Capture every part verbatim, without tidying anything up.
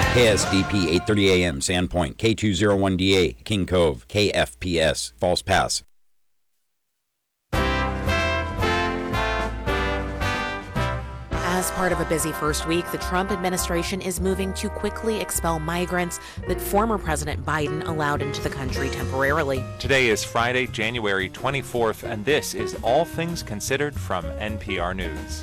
K S D P eight thirty A M, Sandpoint, K two oh one D A, King Cove, K F P S, False Pass. As part of a busy first week, the Trump administration is moving to quickly expel migrants that former President Biden allowed into the country temporarily. Today is Friday, January twenty-fourth, and this is All Things Considered from N P R News.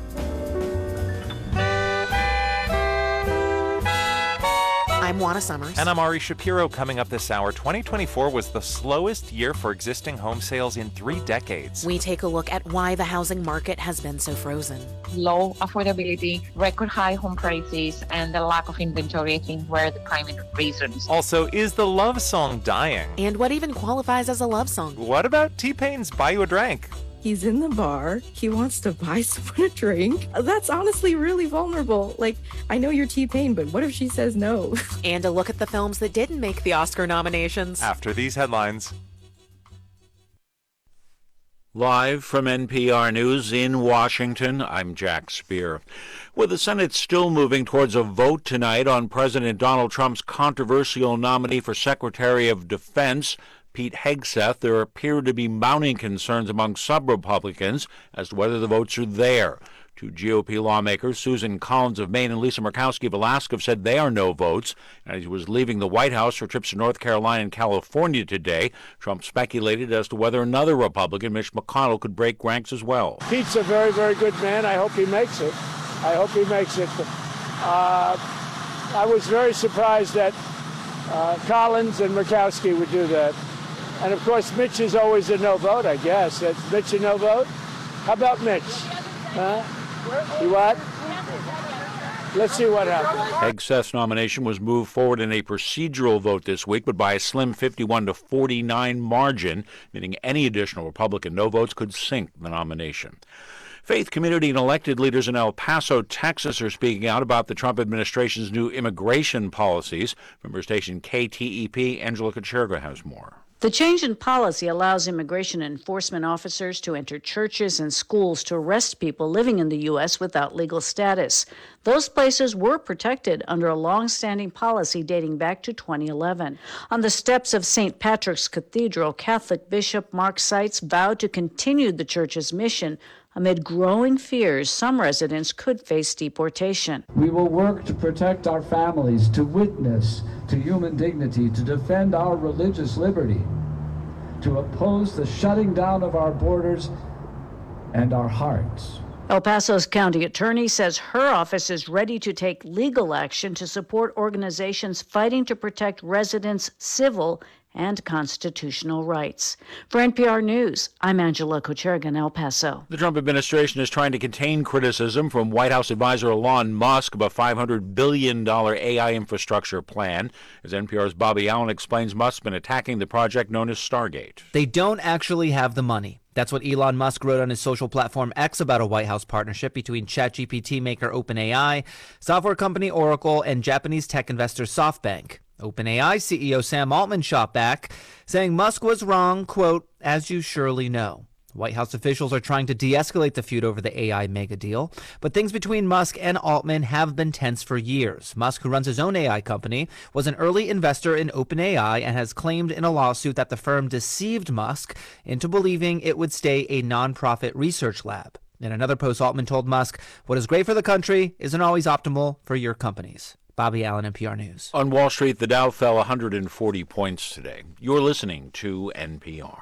I'm Juana Summers. And I'm Ari Shapiro. Coming up this hour, twenty twenty-four was the slowest year for existing home sales in three decades. We take a look at why the housing market has been so frozen. Low affordability, record high home prices, and the lack of inventory, I think, were the primary reasons. Also, is the love song dying? And what even qualifies as a love song? What about T-Pain's Buy You a Drink? He's in the bar. He wants to buy someone a drink. That's honestly really vulnerable. Like, I know you're T-Pain, but what if she says no? And a look at the films that didn't make the Oscar nominations. After these headlines. Live from N P R News in Washington, I'm Jack Speer. With the Senate still moving towards a vote tonight on President Donald Trump's controversial nominee for Secretary of Defense, Pete Hegseth, there appear to be mounting concerns among sub-Republicans as to whether the votes are there. Two G O P lawmakers, Susan Collins of Maine and Lisa Murkowski of Alaska, have said they are no votes. As he was leaving the White House for trips to North Carolina and California today, Trump speculated as to whether another Republican, Mitch McConnell, could break ranks as well. Pete's a very, very good man. I hope he makes it. I hope he makes it. Uh, I was very surprised that uh, Collins and Murkowski would do that. And, of course, Mitch is always a no vote, I guess. That's Mitch a no vote? How about Mitch? Huh? You what? Let's see what happens. Hegseth's nomination was moved forward in a procedural vote this week, but by a slim fifty-one to forty-nine margin, meaning any additional Republican no votes could sink the nomination. Faith community and elected leaders in El Paso, Texas, are speaking out about the Trump administration's new immigration policies. Member station K T E P, Angela Kucherga has more. The change in policy allows immigration enforcement officers to enter churches and schools to arrest people living in the U S without legal status. Those places were protected under a long-standing policy dating back to twenty eleven. On the steps of Saint Patrick's Cathedral, Catholic Bishop Mark Seitz vowed to continue the church's mission amid growing fears some residents could face deportation. We will work to protect our families, to witness to human dignity, to defend our religious liberty, to oppose the shutting down of our borders and our hearts. El Paso's county attorney says her office is ready to take legal action to support organizations fighting to protect residents' civil and constitutional rights. For N P R News, I'm Angela Kucherga in El Paso. The Trump administration is trying to contain criticism from White House advisor Elon Musk of a five hundred billion dollars A I infrastructure plan. As N P R's Bobby Allen explains, Musk's been attacking the project known as Stargate. They don't actually have the money. That's what Elon Musk wrote on his social platform X about a White House partnership between ChatGPT maker OpenAI, software company Oracle, and Japanese tech investor SoftBank. OpenAI C E O Sam Altman shot back, saying Musk was wrong, quote, as you surely know. White House officials are trying to de-escalate the feud over the A I mega deal, but things between Musk and Altman have been tense for years. Musk, who runs his own A I company, was an early investor in OpenAI and has claimed in a lawsuit that the firm deceived Musk into believing it would stay a nonprofit research lab. In another post, Altman told Musk, what is great for the country isn't always optimal for your companies. Bobby Allen, N P R News. On Wall Street, the Dow fell one hundred forty points today. You're listening to N P R.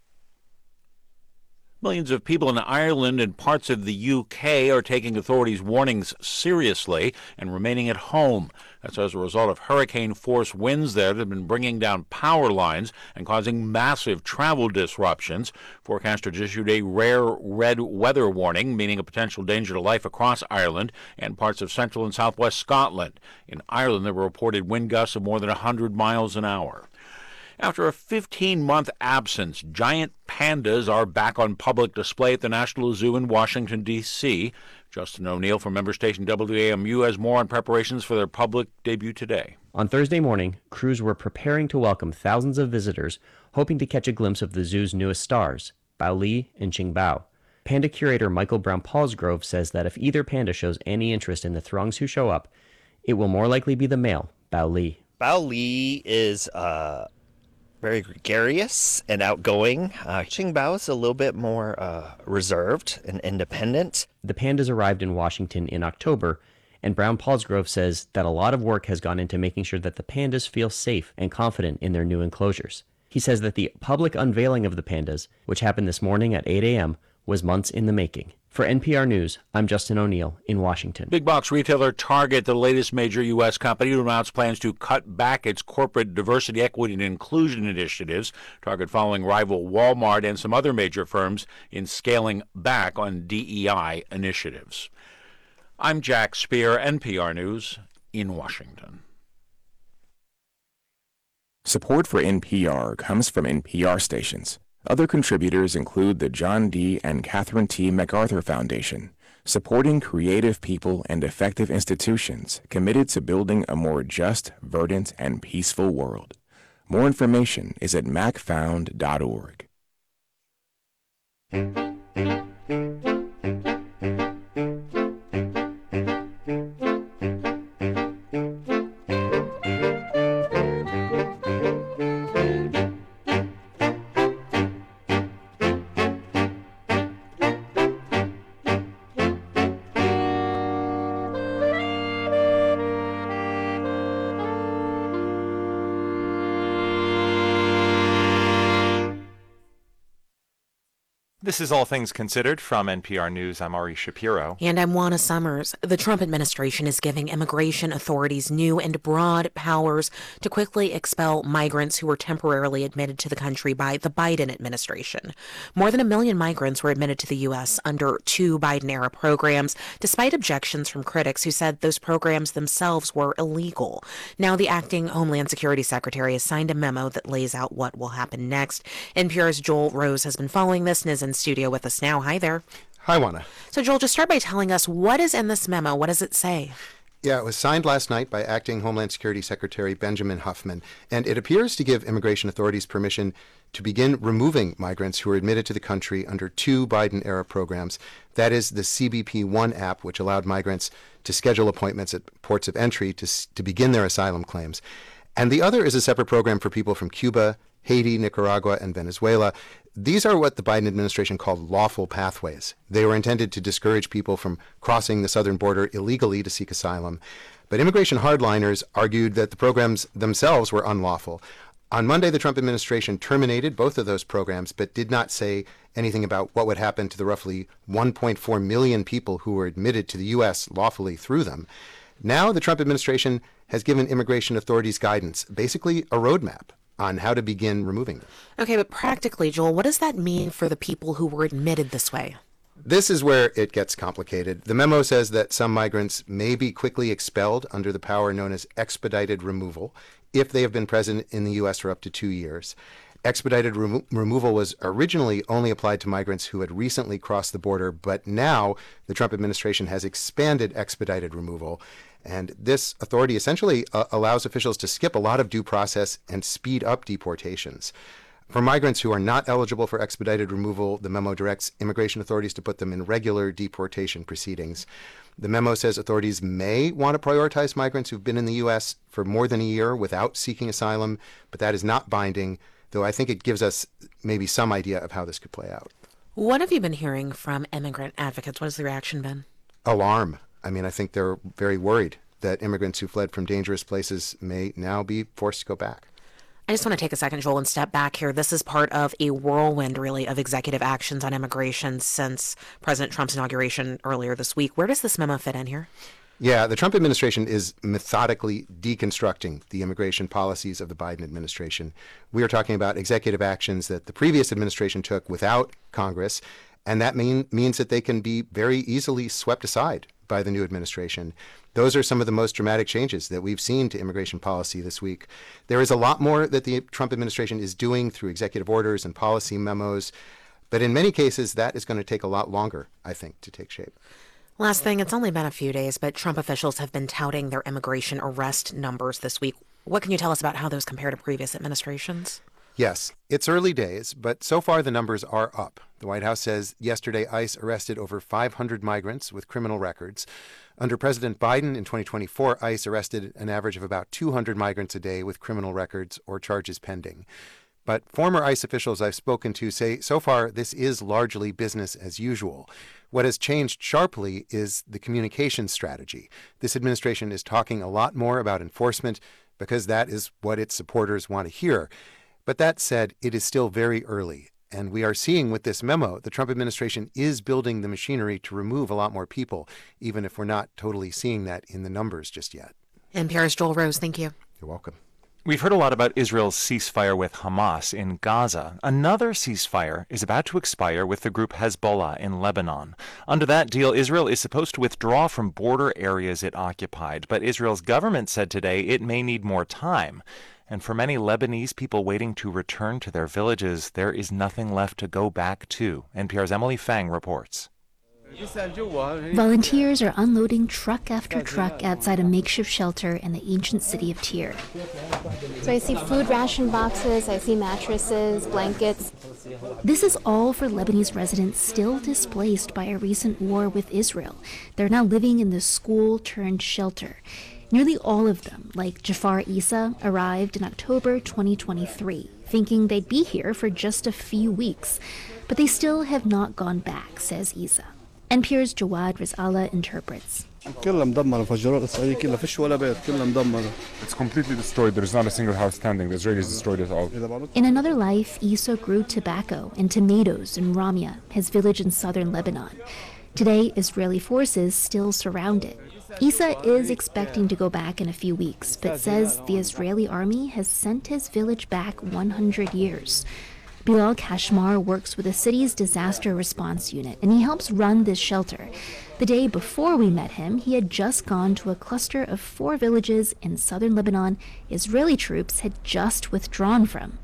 Millions of people in Ireland and parts of the U K are taking authorities' warnings seriously and remaining at home. That's as a result of hurricane-force winds there that have been bringing down power lines and causing massive travel disruptions. Forecasters issued a rare red weather warning, meaning a potential danger to life across Ireland and parts of central and southwest Scotland. In Ireland, there were reported wind gusts of more than one hundred miles an hour. After a fifteen-month absence, giant pandas are back on public display at the National Zoo in Washington, D C Justin O'Neill from member station W A M U has more on preparations for their public debut today. On Thursday morning, crews were preparing to welcome thousands of visitors, hoping to catch a glimpse of the zoo's newest stars, Bao Li and Qingbao. Panda curator Michael Brown-Paulsgrove says that if either panda shows any interest in the throngs who show up, It will more likely be the male, Bao Li. Bao Li is uh, very gregarious and outgoing. Uh, Qingbao is a little bit more uh, reserved and independent. The pandas arrived in Washington in October, and Brown Paulsgrove says that a lot of work has gone into making sure that the pandas feel safe and confident in their new enclosures. He says that the public unveiling of the pandas, which happened this morning at eight a.m., was months in the making. For N P R News, I'm Justin O'Neill in Washington. Big box retailer Target, the latest major U S company, to announce plans to cut back its corporate diversity, equity, and inclusion initiatives. Target following rival Walmart and some other major firms in scaling back on D E I initiatives. I'm Jack Speer, N P R News in Washington. Support for N P R comes from N P R stations. Other contributors include the John D. and Catherine T. MacArthur Foundation, supporting creative people and effective institutions committed to building a more just, verdant, and peaceful world. More information is at mac found dot org. This is All Things Considered from N P R News. I'm Ari Shapiro. And I'm Juana Summers. The Trump administration is giving immigration authorities new and broad powers to quickly expel migrants who were temporarily admitted to the country by the Biden administration. More than a million migrants were admitted to the U S under two Biden-era programs, despite objections from critics who said those programs themselves were illegal. Now the acting Homeland Security Secretary has signed a memo that lays out what will happen next. N P R's Joel Rose has been following this and is in studio with us now. Hi there. Hi, Juana. So, Joel, just start by telling us what is in this memo. What does it say? Yeah, it was signed last night by Acting Homeland Security Secretary Benjamin Huffman, and it appears to give immigration authorities permission to begin removing migrants who are admitted to the country under two Biden-era programs. That is the C B P One app, which allowed migrants to schedule appointments at ports of entry to, to begin their asylum claims. And the other is a separate program for people from Cuba, Haiti, Nicaragua, and Venezuela. These are what the Biden administration called lawful pathways. They were intended to discourage people from crossing the southern border illegally to seek asylum. But immigration hardliners argued that the programs themselves were unlawful. On Monday, the Trump administration terminated both of those programs, but did not say anything about what would happen to the roughly one point four million people who were admitted to the U S lawfully through them. Now the Trump administration has given immigration authorities guidance, basically a roadmap on how to begin removing them. Okay, but practically, Joel, what does that mean for the people who were admitted this way? This is where it gets complicated. The memo says that some migrants may be quickly expelled under the power known as expedited removal if they have been present in the U S for up to two years. Expedited remo- removal was originally only applied to migrants who had recently crossed the border, but now the Trump administration has expanded expedited removal. And this authority essentially uh, allows officials to skip a lot of due process and speed up deportations. For migrants who are not eligible for expedited removal, the memo directs immigration authorities to put them in regular deportation proceedings. The memo says authorities may want to prioritize migrants who've been in the U S for more than a year without seeking asylum, but that is not binding, though I think it gives us maybe some idea of how this could play out. What have you been hearing from immigrant advocates? What has the reaction been? Alarm. I mean, I think they're very worried that immigrants who fled from dangerous places may now be forced to go back. I just want to take a second, Joel, and step back here. This is part of a whirlwind, really, of executive actions on immigration since President Trump's inauguration earlier this week. Where does this memo fit in here? Yeah, the Trump administration is methodically deconstructing the immigration policies of the Biden administration. We are talking about executive actions that the previous administration took without Congress, and that mean, means that they can be very easily swept aside by the new administration. Those are some of the most dramatic changes that we've seen to immigration policy this week. There is a lot more that the Trump administration is doing through executive orders and policy memos, but in many cases, that is going to take a lot longer, I think, to take shape. Last thing, it's only been a few days, but Trump officials have been touting their immigration arrest numbers this week. What can you tell us about how those compare to previous administrations? Yes, it's early days, but so far the numbers are up. The White House says yesterday ICE arrested over five hundred migrants with criminal records. Under President Biden in twenty twenty-four, ICE arrested an average of about two hundred migrants a day with criminal records or charges pending. But former ICE officials I've spoken to say so far this is largely business as usual. What has changed sharply is the communication strategy. This administration is talking a lot more about enforcement because that is what its supporters want to hear. But that said, it is still very early. And we are seeing with this memo, the Trump administration is building the machinery to remove a lot more people, even if we're not totally seeing that in the numbers just yet. N P R's Joel Rose, thank you. You're welcome. We've heard a lot about Israel's ceasefire with Hamas in Gaza. Another ceasefire is about to expire with the group Hezbollah in Lebanon. Under that deal, Israel is supposed to withdraw from border areas it occupied, but Israel's government said today it may need more time. And for many Lebanese people waiting to return to their villages, there is nothing left to go back to. N P R's Emily Fang reports. Volunteers are unloading truck after truck outside a makeshift shelter in the ancient city of Tyre. So I see food ration boxes, I see mattresses, blankets. This is all for Lebanese residents still displaced by a recent war with Israel. They're now living in this school-turned shelter. Nearly all of them, like Jafar Isa, arrived in October twenty twenty-three, thinking they'd be here for just a few weeks. But they still have not gone back, says Isa. N P R's Jawad Rizala interprets. It's completely destroyed. There's not a single house standing. The Israelis destroyed it all. In another life, Isa grew tobacco and tomatoes in Ramia, his village in southern Lebanon. Today, Israeli forces still surround it. Isa is expecting to go back in a few weeks, but says the Israeli army has sent his village back one hundred years. Bilal Kashmar works with the city's disaster response unit, and he helps run this shelter. The day before we met him, he had just gone to a cluster of four villages in southern Lebanon Israeli troops had just withdrawn from.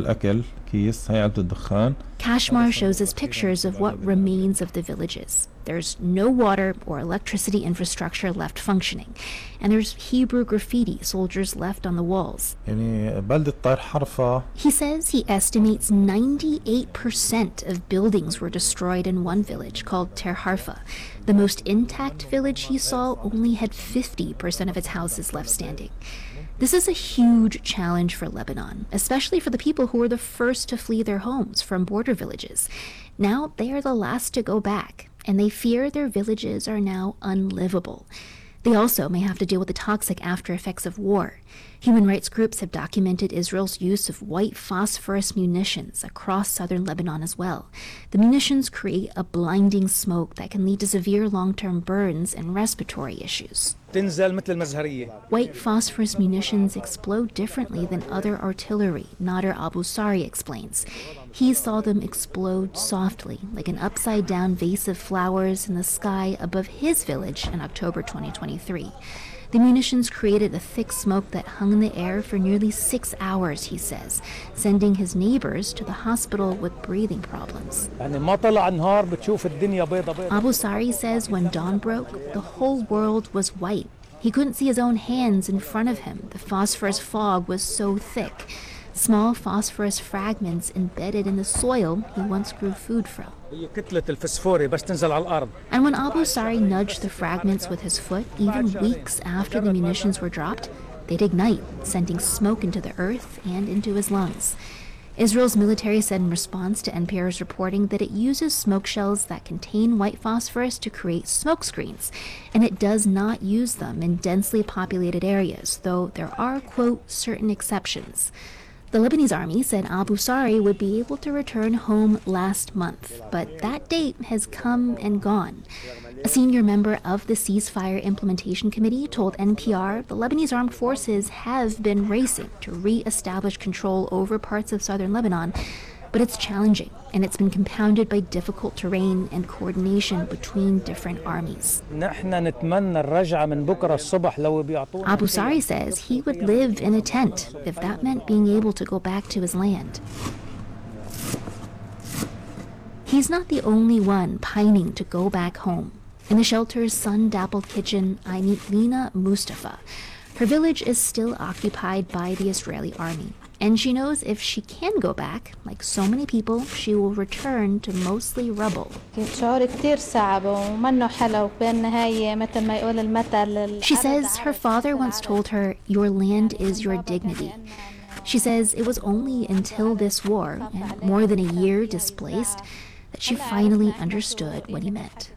Kashmar shows us pictures of what remains of the villages. There's no water or electricity infrastructure left functioning, and there's Hebrew graffiti soldiers left on the walls. He says he estimates ninety-eight percent of buildings were destroyed in one village called Ter Harfa. The most intact village he saw only had fifty percent of its houses left standing. This is a huge challenge for Lebanon, especially for the people who were the first to flee their homes from border villages. Now they are the last to go back, and they fear their villages are now unlivable. They also may have to deal with the toxic after effects of war. Human rights groups have documented Israel's use of white phosphorus munitions across southern Lebanon as well. The munitions create a blinding smoke that can lead to severe long-term burns and respiratory issues. White phosphorus munitions explode differently than other artillery, Nader Abu Sari explains. He saw them explode softly, like an upside-down vase of flowers in the sky above his village in October twenty twenty-three. The munitions created a thick smoke that hung in the air for nearly six hours, he says, sending his neighbors to the hospital with breathing problems. Abu Sari says when dawn broke, the whole world was white. He couldn't see his own hands in front of him. The phosphorus fog was so thick. Small phosphorus fragments embedded in the soil he once grew food from. And when Abu Sari nudged the fragments with his foot, even weeks after the munitions were dropped, they'd ignite, sending smoke into the earth and into his lungs. Israel's military said in response to N P R's reporting that it uses smoke shells that contain white phosphorus to create smoke screens, and it does not use them in densely populated areas, though there are, quote, certain exceptions. The Lebanese army said Abu Sari would be able to return home last month, but that date has come and gone. A senior member of the Ceasefire Implementation Committee told N P R the Lebanese armed forces have been racing to re-establish control over parts of southern Lebanon, but it's challenging, and it's been compounded by difficult terrain and coordination between different armies. Abu Sari says he would live in a tent if that meant being able to go back to his land. He's not the only one pining to go back home. In the shelter's sun-dappled kitchen, I meet Lina Mustafa. Her village is still occupied by the Israeli army, And she knows if she can go back, like so many people, she will return to mostly rubble. She says her father once told her, "Your land is your dignity." She says it was only until this war, and more than a year displaced, that she finally understood what he meant.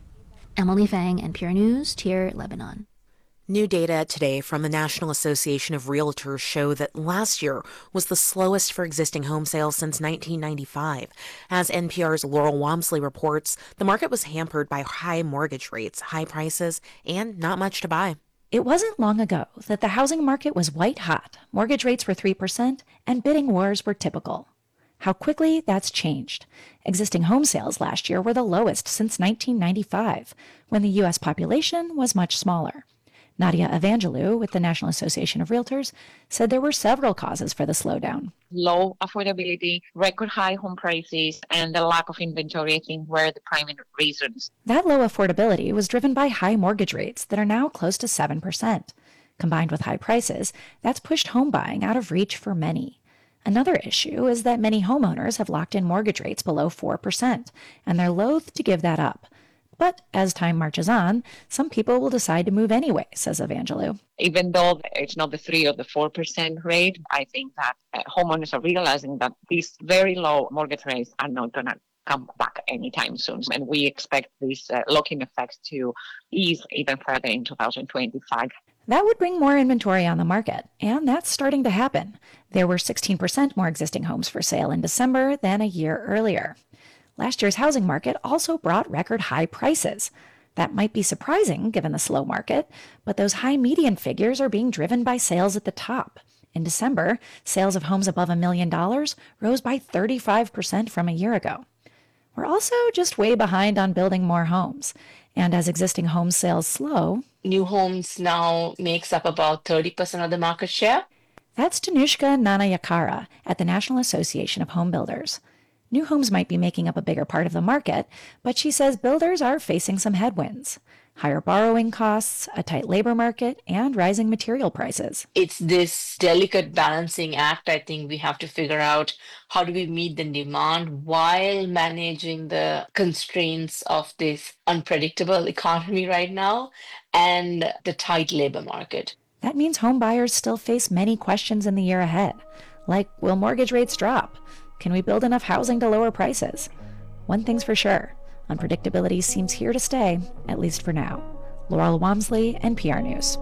Emily Fang, N P R News, Tyre, Lebanon. New data today from the National Association of Realtors show that last year was the slowest for existing home sales since nineteen ninety-five. As N P R's Laurel Wamsley reports, the market was hampered by high mortgage rates, high prices, and not much to buy. It wasn't long ago that the housing market was white hot, mortgage rates were three percent, and bidding wars were typical. How quickly that's changed. Existing home sales last year were the lowest since nineteen ninety-five, when the U S population was much smaller. Nadia Evangelou with the National Association of Realtors said there were several causes for the slowdown. Low affordability, record high home prices, and the lack of inventory, I think, were the primary reasons. That low affordability was driven by high mortgage rates that are now close to seven percent. Combined with high prices, that's pushed home buying out of reach for many. Another issue is that many homeowners have locked in mortgage rates below four percent, and they're loath to give that up. But as time marches on, some people will decide to move anyway, says Evangelou. Even though it's not the three or the four percent rate, I think that uh, homeowners are realizing that these very low mortgage rates are not going to come back anytime soon. And we expect this uh, lock-in effect to ease even further in two thousand twenty-five. That would bring more inventory on the market, and that's starting to happen. There were sixteen percent more existing homes for sale in December than a year earlier. Last year's housing market also brought record high prices. That might be surprising given the slow market, but those high median figures are being driven by sales at the top. In December, sales of homes above a million dollars rose by thirty-five percent from a year ago. We're also just way behind on building more homes. And as existing home sales slow, new homes now makes up about thirty percent of the market share. That's Danushka Nanayakara at the National Association of Home Builders. New homes might be making up a bigger part of the market, but she says builders are facing some headwinds. Higher borrowing costs, a tight labor market, and rising material prices. It's this delicate balancing act. I think we have to figure out how do we meet the demand while managing the constraints of this unpredictable economy right now and the tight labor market. That means home buyers still face many questions in the year ahead, like will mortgage rates drop? Can we build enough housing to lower prices? One thing's for sure, unpredictability seems here to stay, at least for now. Laurel Wamsley, N P R News.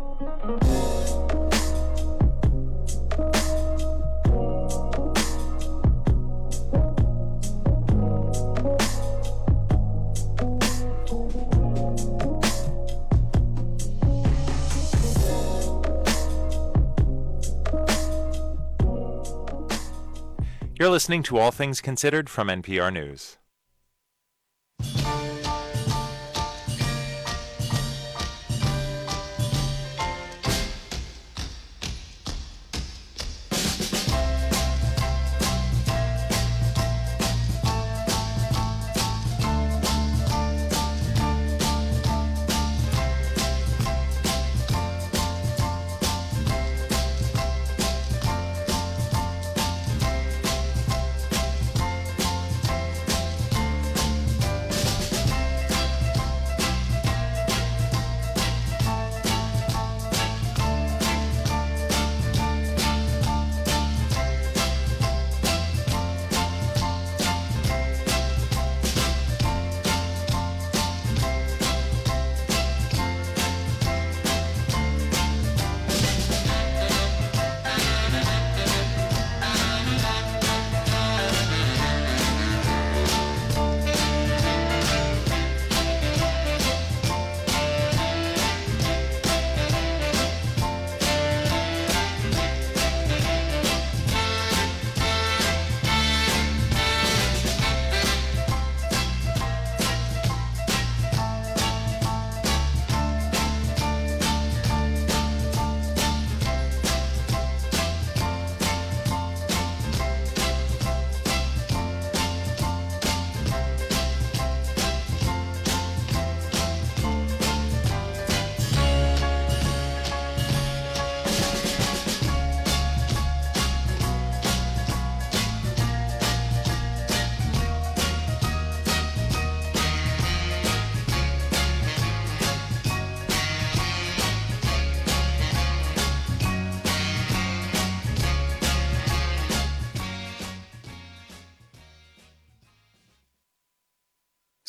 You're listening to All Things Considered from N P R News.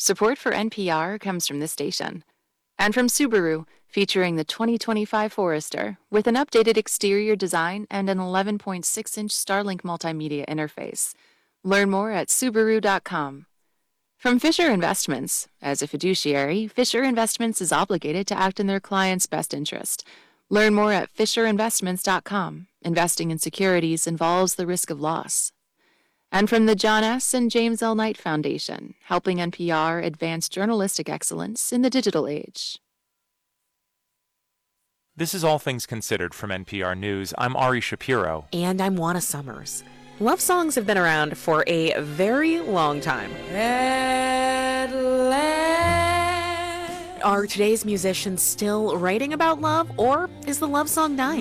Support for N P R comes from this station. And from Subaru, featuring the twenty twenty-five Forester, with an updated exterior design and an eleven point six inch Starlink multimedia interface. Learn more at Subaru dot com. From Fisher Investments, as a fiduciary, Fisher Investments is obligated to act in their client's best interest. Learn more at Fisher Investments dot com. Investing in securities involves the risk of loss. And from the John S. and James L. Knight Foundation, helping N P R advance journalistic excellence in the digital age. This is All Things Considered from N P R News. I'm Ari Shapiro. And I'm Juana Summers. Love songs have been around for a very long time. Are today's musicians still writing about love, or is the love song dying?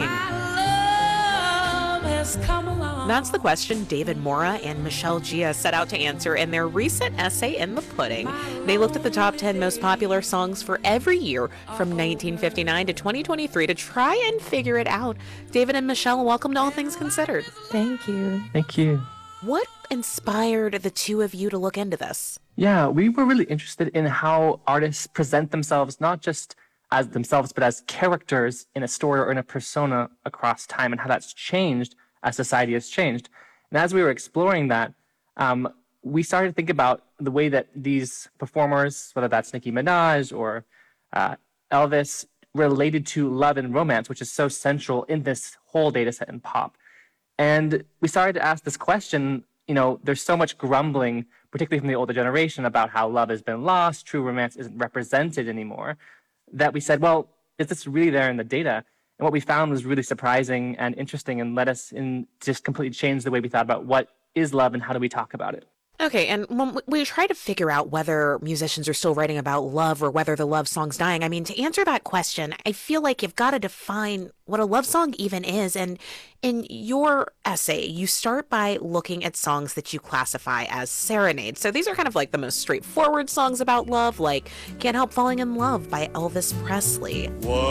That's the question David Mora and Michelle Gia set out to answer in their recent essay in The Pudding. They looked at the top ten most popular songs for every year from nineteen fifty-nine to twenty twenty-three to try and figure it out. David and Michelle, welcome to All Things Considered. Thank you. Thank you. What inspired the two of you to look into this? Yeah, we were really interested in how artists present themselves, not just as themselves, but as characters in a story or in a persona across time, and how that's changed as society has changed. And as we were exploring that, um, we started to think about the way that these performers, whether that's Nicki Minaj or uh, Elvis, related to love and romance, which is so central in this whole data set in pop. And we started to ask this question, you know, there's so much grumbling, particularly from the older generation, about how love has been lost, true romance isn't represented anymore, that we said, well, is this really there in the data? And what we found was really surprising and interesting and led us in just completely change the way we thought about what is love and how do we talk about it. Okay, and when we try to figure out whether musicians are still writing about love or whether the love song's dying, I mean, to answer that question, I feel like you've got to define what a love song even is. And in your essay, you start by looking at songs that you classify as serenades. So these are kind of like the most straightforward songs about love, like Can't Help Falling in Love by Elvis Presley.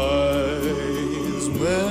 Wise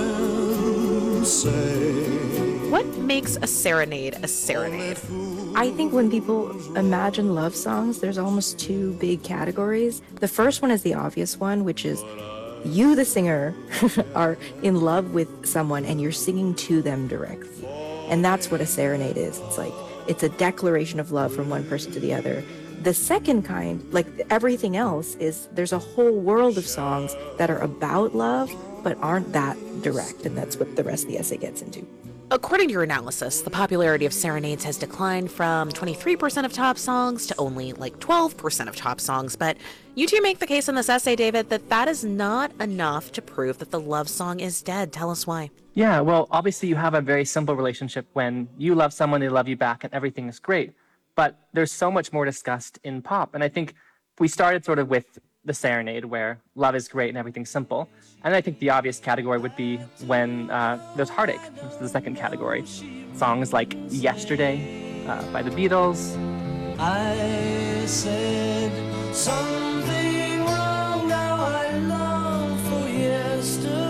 men say. What makes a serenade a serenade? I think when people imagine love songs, there's almost two big categories. The first one is the obvious one, which is you, the singer, are in love with someone and you're singing to them directly. And that's what a serenade is. It's like, it's a declaration of love from one person to the other. The second kind, like everything else, is there's a whole world of songs that are about love, but aren't that direct. And that's what the rest of the essay gets into. According to your analysis, the popularity of serenades has declined from twenty-three percent of top songs to only like twelve percent of top songs. But you two make the case in this essay, David, that that is not enough to prove that the love song is dead. Tell us why. Yeah, well, obviously you have a very simple relationship when you love someone, they love you back, and everything is great. But there's so much more discussed in pop. And I think we started sort of with the serenade, where love is great and everything's simple. And I think the obvious category would be when uh, there's heartache, which is the second category. Songs like Yesterday uh, by the Beatles. I said something wrong, now I long for yesterday.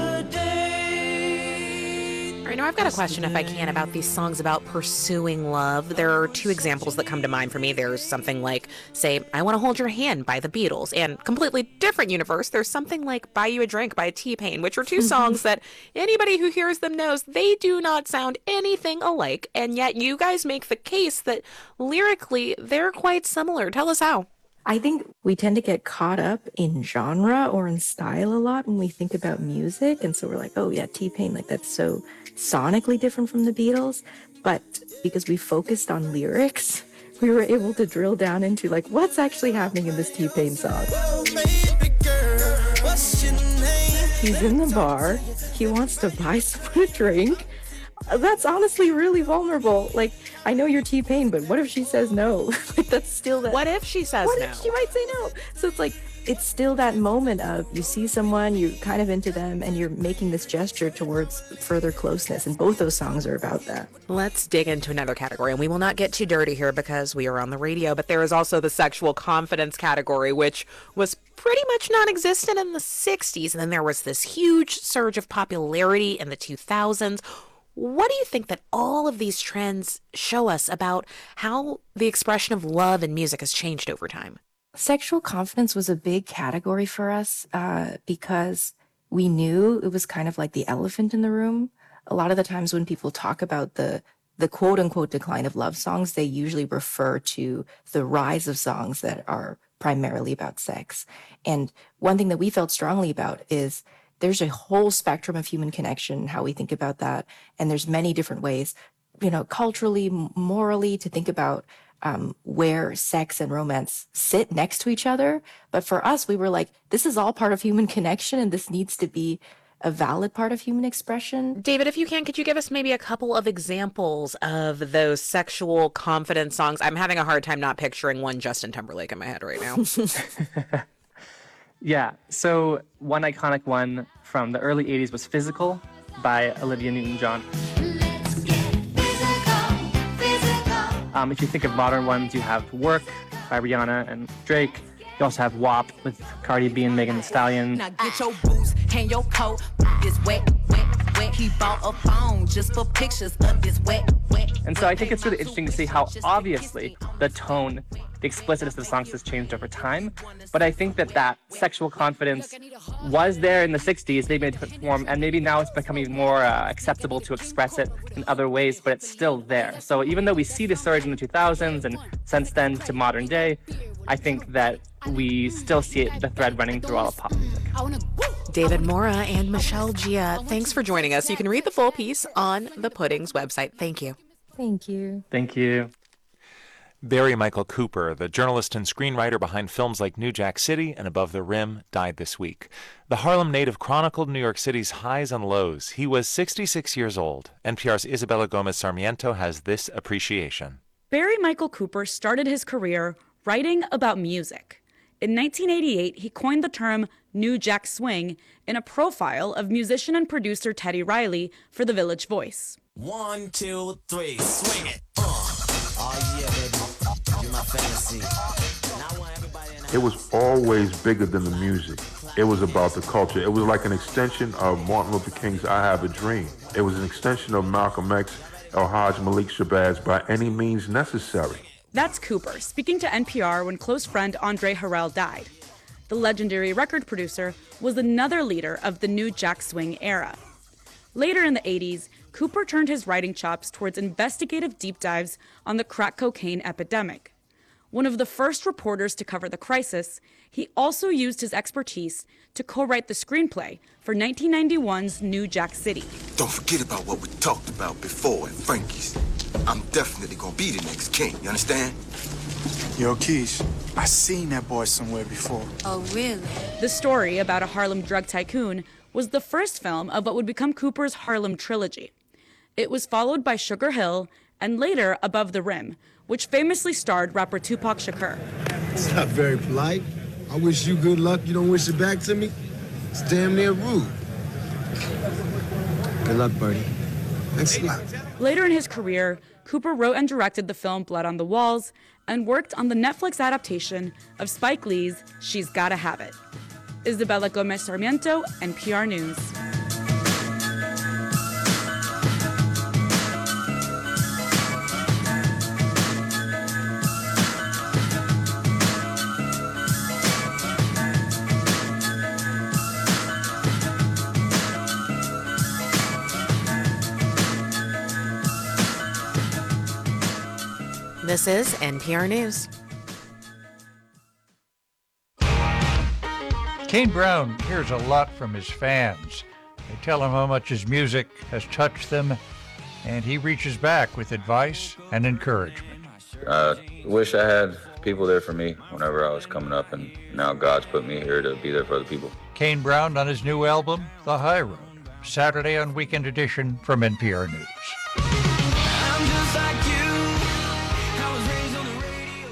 All right, now I've got a question, if I can, about these songs about pursuing love. There are two examples that come to mind for me. There's something like, say, I Want to Hold Your Hand by the Beatles, and completely different universe, there's something like Buy You a Drink by T-Pain, which are two songs that anybody who hears them knows they do not sound anything alike, and yet you guys make the case that lyrically they're quite similar. Tell us how. I think we tend to get caught up in genre or in style a lot when we think about music. And so we're like, oh yeah, T-Pain, like that's so sonically different from the Beatles. But because we focused on lyrics, we were able to drill down into like what's actually happening in this T-Pain song. Oh, baby girl, what's your name? He's in the bar. He wants to buy someone a drink. That's honestly really vulnerable. Like, I know you're T-Pain, but what if she says no? Like, that's still that. What if she says what no? What if she might say no? So it's like, it's still that moment of you see someone, you're kind of into them, and you're making this gesture towards further closeness. And both those songs are about that. Let's dig into another category, and we will not get too dirty here because we are on the radio, but there is also the sexual confidence category, which was pretty much non-existent in the sixties. And then there was this huge surge of popularity in the two thousands. What do you think that all of these trends show us about how the expression of love in music has changed over time? Sexual confidence was a big category for us uh, because we knew it was kind of like the elephant in the room. A lot of the times when people talk about the the quote unquote decline of love songs, they usually refer to the rise of songs that are primarily about sex. And one thing that we felt strongly about is there's a whole spectrum of human connection and how we think about that. And there's many different ways, you know, culturally, morally, to think about um, where sex and romance sit next to each other. But for us, we were like, this is all part of human connection, and this needs to be a valid part of human expression. David, if you can, could you give us maybe a couple of examples of those sexual confidence songs? I'm having a hard time not picturing one Justin Timberlake in my head right now. Yeah, so one iconic one from the early eighties was Physical by Olivia Newton-John. Um, if you think of modern ones, you have Work by Rihanna and Drake. You also have W A P with Cardi B and Megan Thee Stallion. Now get your boots and your coat. This wet, wet, wet. He bought a phone just for pictures of this wet, wet. And so I think it's really interesting to see how obviously the tone, the explicitness of the songs has changed over time. But I think that that sexual confidence was there in the sixties, maybe in a different form, and maybe now it's becoming more uh, acceptable to express it in other ways, but it's still there. So even though we see the surge in the two thousands and since then to modern day, I think that we still see it, the thread running through all of pop music. David Mora and Michelle Gia, thanks for joining us. You can read the full piece on the Pudding's website. Thank you. Thank you. Thank you. Barry Michael Cooper, the journalist and screenwriter behind films like New Jack City and Above the Rim, died this week. The Harlem native chronicled New York City's highs and lows. He was sixty-six years old. N P R's Isabella Gomez Sarmiento has this appreciation. Barry Michael Cooper started his career writing about music. In nineteen eighty-eight, he coined the term New Jack Swing in a profile of musician and producer Teddy Riley for The Village Voice. One, two, three, swing it. Uh. Oh yeah, baby, you're my fantasy. It was always bigger than the music. It was about the culture. It was like an extension of Martin Luther King's I Have a Dream. It was an extension of Malcolm X, El Hajj Malik Shabazz, by any means necessary. That's Cooper, speaking to N P R when close friend Andre Harrell died. The legendary record producer was another leader of the New Jack Swing era. Later in the eighties, Cooper turned his writing chops towards investigative deep dives on the crack cocaine epidemic. One of the first reporters to cover the crisis, he also used his expertise to co-write the screenplay for nineteen ninety-one's New Jack City. Don't forget about what we talked about before at Frankie's. I'm definitely gonna be the next king, you understand? Yo, Keish, I seen that boy somewhere before. Oh, really? The story about a Harlem drug tycoon was the first film of what would become Cooper's Harlem trilogy. It was followed by Sugar Hill and later Above the Rim, which famously starred rapper Tupac Shakur. It's not very polite. I wish you good luck. You don't wish it back to me? It's damn near rude. Good luck, Birdie. Thanks a lot. Later in his career, Cooper wrote and directed the film Blood on the Walls and worked on the Netflix adaptation of Spike Lee's She's Gotta Have It. Isabella Gomez Sarmiento, N P R News. This is N P R News. Kane Brown hears a lot from his fans. They tell him how much his music has touched them, and he reaches back with advice and encouragement. I wish I had people there for me whenever I was coming up, and now God's put me here to be there for other people. Kane Brown on his new album, The High Road, Saturday on Weekend Edition from N P R News. I'm just like you. I was raised on the radio.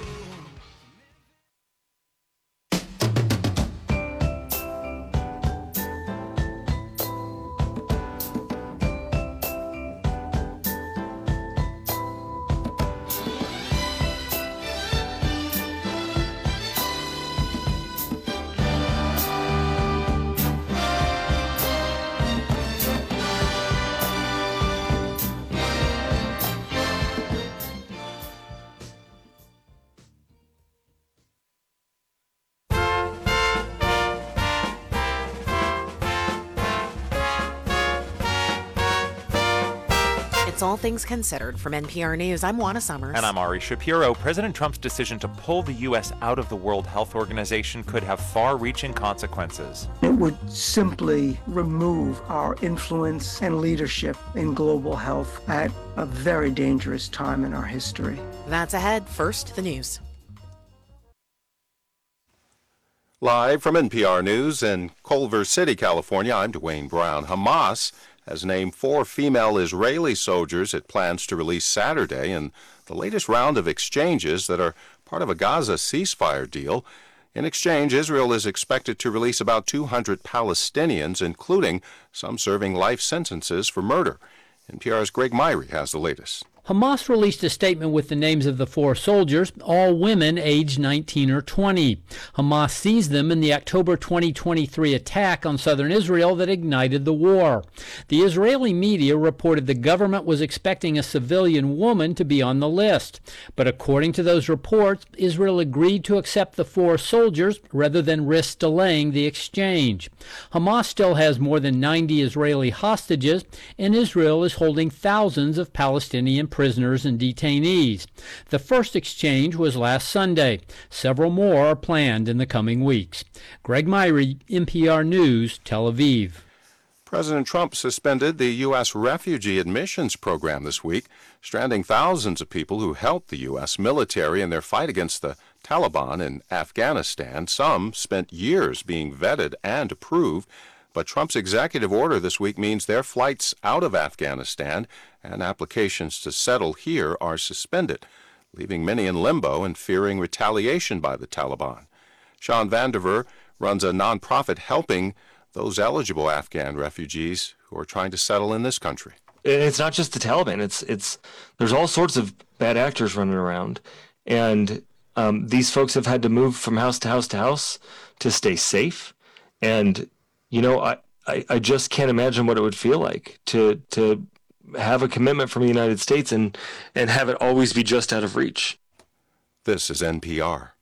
That's All Things Considered from N P R News. I'm Juana Summers. And I'm Ari Shapiro. President Trump's decision to pull the U S out of the World Health Organization could have far-reaching consequences. It would simply remove our influence and leadership in global health at a very dangerous time in our history. That's ahead. First, the news. Live from N P R News in Culver City, California, I'm Dwayne Brown. Hamas has named four female Israeli soldiers it plans to release Saturday in the latest round of exchanges that are part of a Gaza ceasefire deal. In exchange, Israel is expected to release about two hundred Palestinians, including some serving life sentences for murder. N P R's Greg Myrie has the latest. Hamas released a statement with the names of the four soldiers, all women aged nineteen or twenty. Hamas seized them in the October twenty twenty-three attack on southern Israel that ignited the war. The Israeli media reported the government was expecting a civilian woman to be on the list. But according to those reports, Israel agreed to accept the four soldiers rather than risk delaying the exchange. Hamas still has more than ninety Israeli hostages, and Israel is holding thousands of Palestinian prisoners and detainees. The first exchange was last Sunday. Several more are planned in the coming weeks. Greg Myrie, N P R News, Tel Aviv. President Trump suspended the U S refugee admissions program this week, stranding thousands of people who helped the U S military in their fight against the Taliban in Afghanistan. Some spent years being vetted and approved. But Trump's executive order this week means their flights out of Afghanistan and applications to settle here are suspended, leaving many in limbo and fearing retaliation by the Taliban. Sean Vandiver runs a nonprofit helping those eligible Afghan refugees who are trying to settle in this country. It's not just the Taliban. It's it's there's all sorts of bad actors running around, and um, these folks have had to move from house to house to house to stay safe. And you know, I, I, I just can't imagine what it would feel like to to have a commitment from the United States and, and have it always be just out of reach. This is N P R.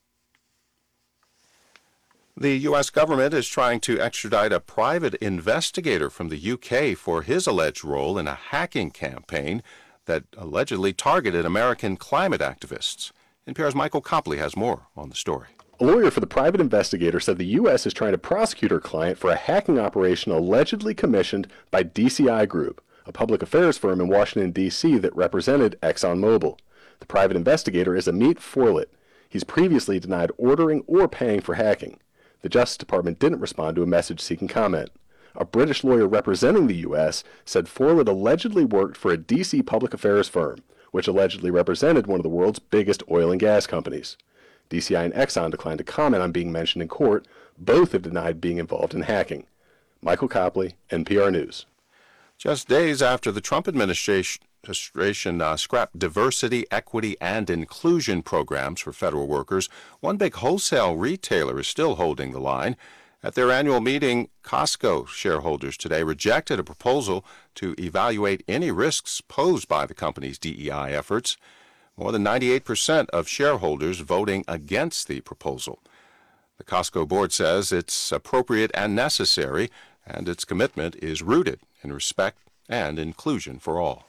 The U S government is trying to extradite a private investigator from the U K for his alleged role in a hacking campaign that allegedly targeted American climate activists. N P R's Michael Copley has more on the story. A lawyer for the private investigator said the U S is trying to prosecute her client for a hacking operation allegedly commissioned by D C I Group, a public affairs firm in Washington, D C that represented ExxonMobil. The private investigator is Amit Forlit. He's previously denied ordering or paying for hacking. The Justice Department didn't respond to a message seeking comment. A British lawyer representing the U S said Forlit allegedly worked for a D C public affairs firm, which allegedly represented one of the world's biggest oil and gas companies. D C I and Exxon declined to comment on being mentioned in court. Both have denied being involved in hacking. Michael Copley, N P R News. Just days after the Trump administration, administration uh, scrapped diversity, equity, and inclusion programs for federal workers, one big wholesale retailer is still holding the line. At their annual meeting, Costco shareholders today rejected a proposal to evaluate any risks posed by the company's D E I efforts. More than ninety-eight percent of shareholders voting against the proposal. The Costco board says it's appropriate and necessary, and its commitment is rooted in respect and inclusion for all.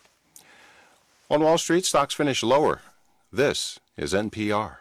On Wall Street, stocks finished lower. This is N P R.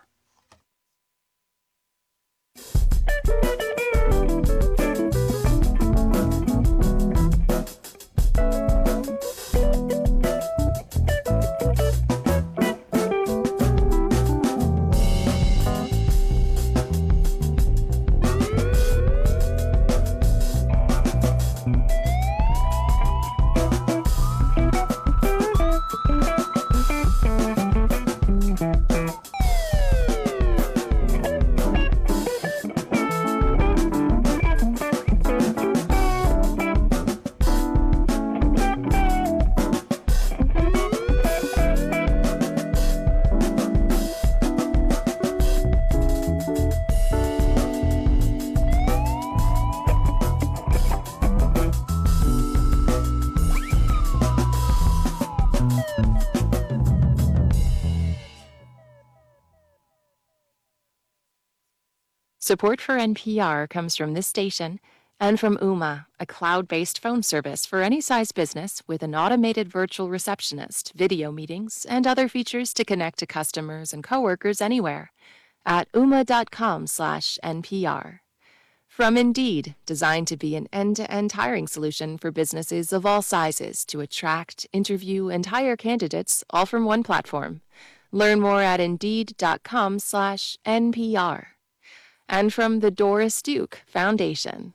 Support for N P R comes from this station And from Ooma, a cloud-based phone service for any size business with an automated virtual receptionist, video meetings, and other features to connect to customers and coworkers anywhere at ooma.com slash NPR. From Indeed, designed to be an end-to-end hiring solution for businesses of all sizes to attract, interview, and hire candidates all from one platform. Learn more at Indeed.com slash NPR. And from the Doris Duke Foundation.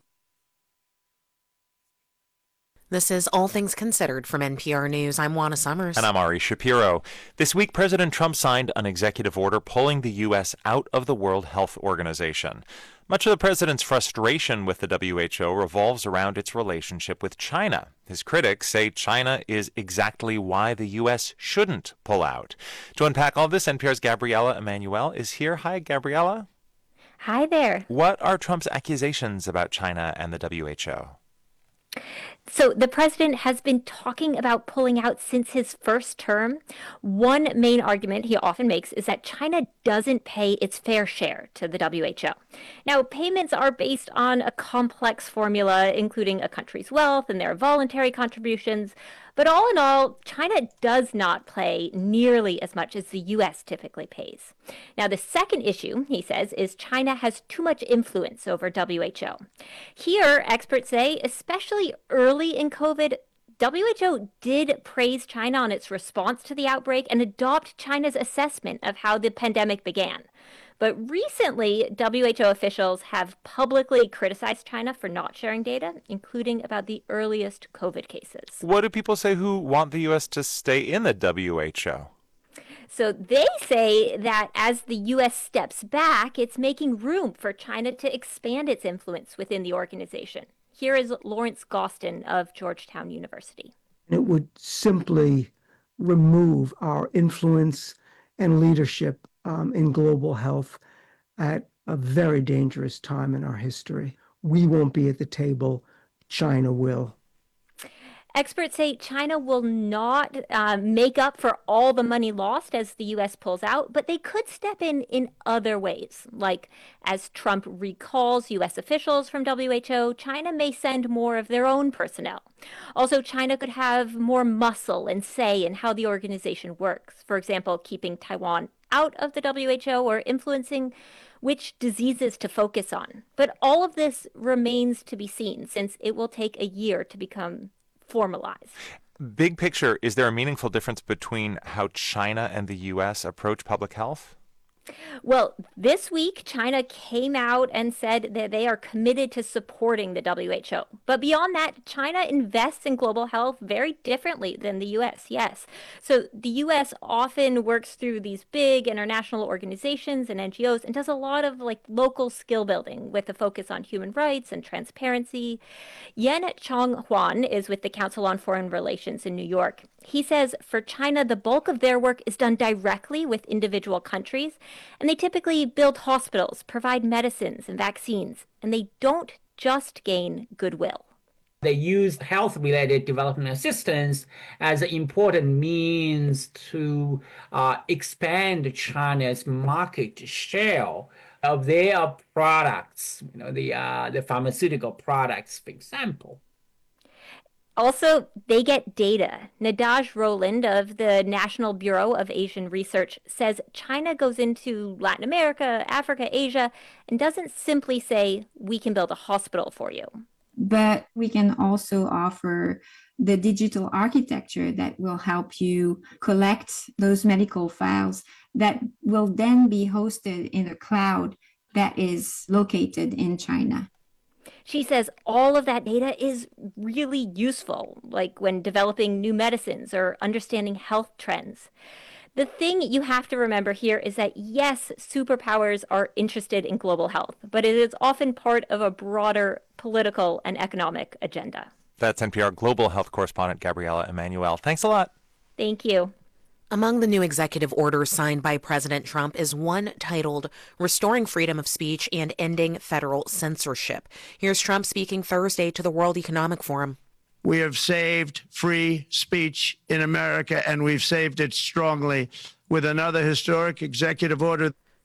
This is All Things Considered from N P R News. I'm Juana Summers. And I'm Ari Shapiro. This week, President Trump signed an executive order pulling the U S out of the World Health Organization. Much of the president's frustration with the W H O revolves around its relationship with China. His critics say China is exactly why the U S shouldn't pull out. To unpack all this, N P R's Gabriela Emanuel is here. Hi, Gabriela. Hi there. What are Trump's accusations about China and the W H O? So the president has been talking about pulling out since his first term. One main argument he often makes is that China doesn't pay its fair share to the W H O. Now, payments are based on a complex formula, including a country's wealth and their voluntary contributions. But all in all, China does not pay nearly as much as the U S typically pays. Now, the second issue, he says, is China has too much influence over W H O. Here, experts say, especially early in COVID, W H O did praise China on its response to the outbreak and adopt China's assessment of how the pandemic began. But recently, W H O officials have publicly criticized China for not sharing data, including about the earliest COVID cases. What do people say who want the U S to stay in the W H O? So they say that as the U S steps back, it's making room for China to expand its influence within the organization. Here is Lawrence Gostin of Georgetown University. It would simply remove our influence and leadership Um, in global health at a very dangerous time in our history. We won't be at the table. China will. Experts say China will not uh, make up for all the money lost as the U S pulls out, but they could step in in other ways. Like as Trump recalls U S officials from W H O, China may send more of their own personnel. Also, China could have more muscle and say in how the organization works. For example, keeping Taiwan out of the W H O or influencing which diseases to focus on. But all of this remains to be seen since it will take a year to become formalized. Big picture, is there a meaningful difference between how China and the U S approach public health? Well, this week, China came out and said that they are committed to supporting the W H O. But beyond that, China invests in global health very differently than the U S, yes. So the U S often works through these big international organizations and N G Os and does a lot of like local skill building with a focus on human rights and transparency. Yan Chong Huan is with the Council on Foreign Relations in New York. He says for China, the bulk of their work is done directly with individual countries, and they typically build hospitals, provide medicines and vaccines, and they don't just gain goodwill. They use health-related development assistance as an important means to uh, expand China's market share of their products, you know, the uh, the pharmaceutical products, for example. Also, they get data. Nadaj Roland of the National Bureau of Asian Research says China goes into Latin America, Africa, Asia, and doesn't simply say, we can build a hospital for you. But we can also offer the digital architecture that will help you collect those medical files that will then be hosted in a cloud that is located in China. She says all of that data is really useful, like when developing new medicines or understanding health trends. The thing you have to remember here is that, yes, superpowers are interested in global health, but it is often part of a broader political and economic agenda. That's N P R Global Health correspondent Gabriela Emanuel. Thanks a lot. Thank you. Among the new executive orders signed by President Trump is one titled Restoring Freedom of Speech and Ending Federal Censorship. Here's Trump speaking Thursday to the World Economic Forum. We have saved free speech in America, and we've saved it strongly with another historic executive order.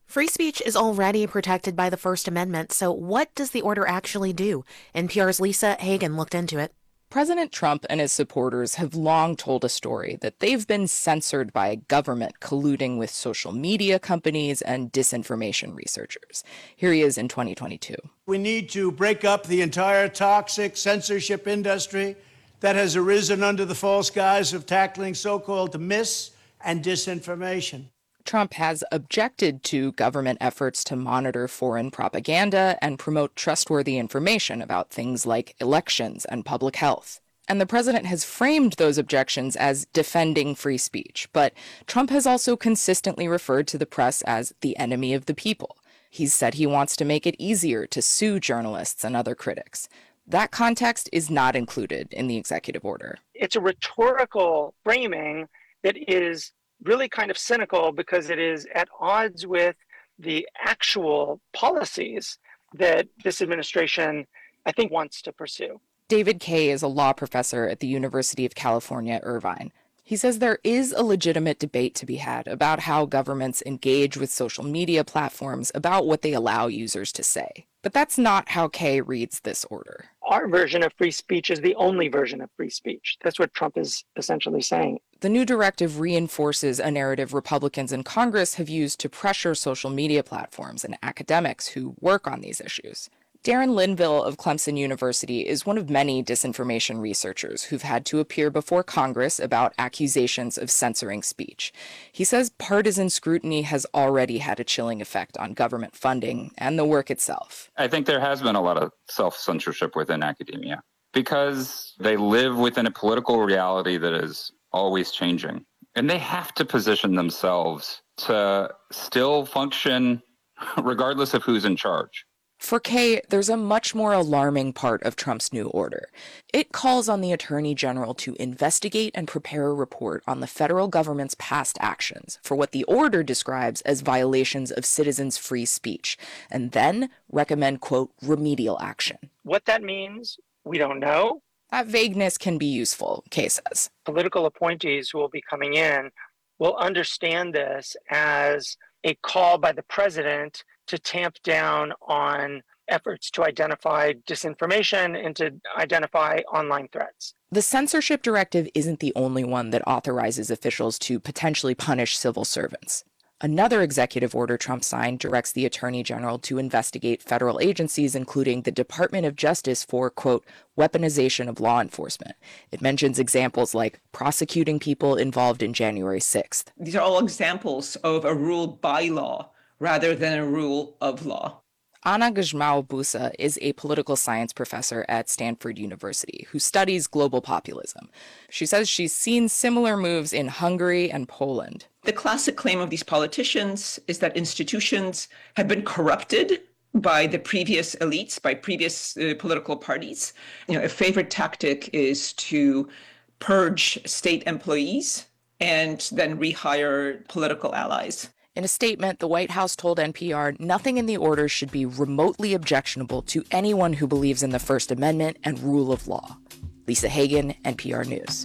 Free speech is already protected by the First Amendment, so what does the order actually do? N P R's Lisa Hagen looked into it. President Trump and his supporters have long told a story that they've been censored by a government colluding with social media companies and disinformation researchers. Here he is in twenty twenty-two. We need to break up the entire toxic censorship industry that has arisen under the false guise of tackling so-called mis- and disinformation. Trump has objected to government efforts to monitor foreign propaganda and promote trustworthy information about things like elections and public health. And the president has framed those objections as defending free speech. But Trump has also consistently referred to the press as the enemy of the people. He's said he wants to make it easier to sue journalists and other critics. That context is not included in the executive order. It's a rhetorical framing that is really kind of cynical because it is at odds with the actual policies that this administration, I think, wants to pursue. David Kaye is a law professor at the University of California, Irvine. He says there is a legitimate debate to be had about how governments engage with social media platforms about what they allow users to say. But that's not how Kaye reads this order. Our version of free speech is the only version of free speech. That's what Trump is essentially saying. The new directive reinforces a narrative Republicans in Congress have used to pressure social media platforms and academics who work on these issues. Darren Linville of Clemson University is one of many disinformation researchers who've had to appear before Congress about accusations of censoring speech. He says partisan scrutiny has already had a chilling effect on government funding and the work itself. I think there has been a lot of self-censorship within academia because they live within a political reality that is always changing. And they have to position themselves to still function regardless of who's in charge. For Kaye, there's a much more alarming part of Trump's new order. It calls on the Attorney General to investigate and prepare a report on the federal government's past actions for what the order describes as violations of citizens' free speech, and then recommend, quote, remedial action. What that means, we don't know. That vagueness can be useful, Kaye says. Political appointees who will be coming in will understand this as a call by the president to tamp down on efforts to identify disinformation and to identify online threats. The censorship directive isn't the only one that authorizes officials to potentially punish civil servants. Another executive order Trump signed directs the Attorney General to investigate federal agencies, including the Department of Justice, for, quote, weaponization of law enforcement. It mentions examples like prosecuting people involved in January sixth. These are all examples of a rule by law rather than a rule of law. Ana Gusmão-Bussa is a political science professor at Stanford University who studies global populism. She says she's seen similar moves in Hungary and Poland. The classic claim of these politicians is that institutions have been corrupted by the previous elites, by previous uh, political parties. You know, a favorite tactic is to purge state employees and then rehire political allies. In a statement, the White House told N P R nothing in the order should be remotely objectionable to anyone who believes in the First Amendment and rule of law. Lisa Hagen, N P R News.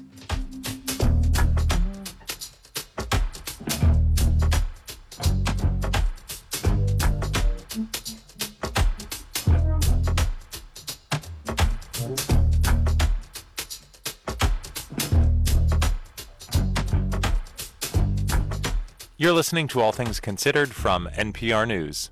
You're listening to All Things Considered from N P R News.